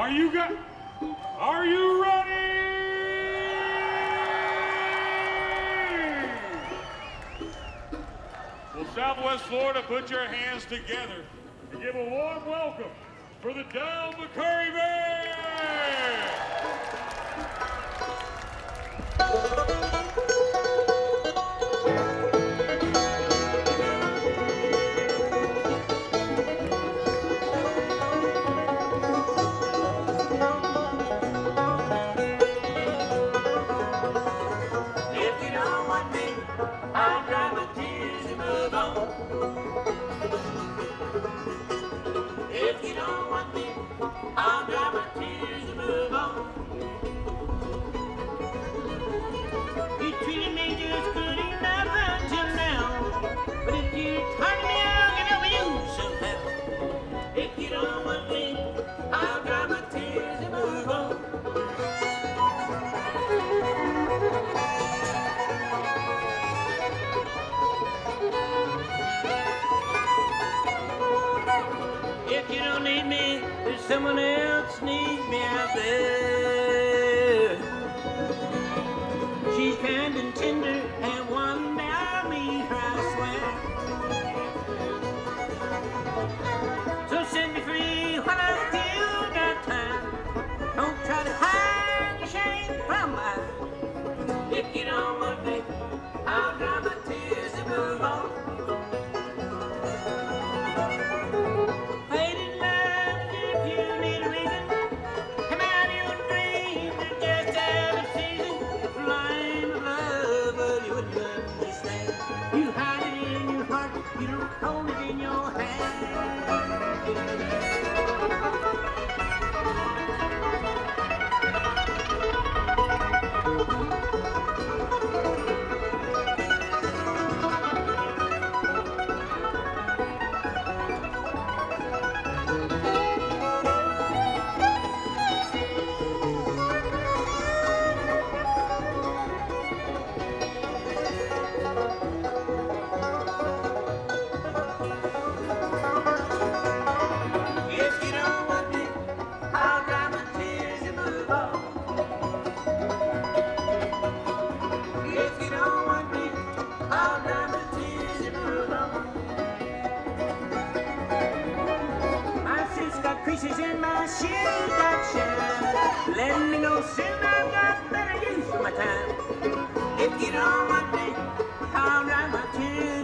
Are you ready? Well, Southwest Florida, put your hands together and give a warm welcome for the Del McCoury Band! If you don't want me, I'll dry my tears and move on. You treated me just good enough until now, but if you turn me, I'll get over you somehow. If you don't want me, I'll dry my tears and move on. If you don't need me, there's someone else needs me out there. She's kind and tender, and one day I'll meet her, I swear. So set me free while I still got time. Don't try to hide your shame from my eyes. If you don't want me, I'll dry my tears and move on. You don't hold it in your hand. Creases in my shoes that shine. Let me know soon I've got better use for my time. If you don't want me, I'll dry my tears.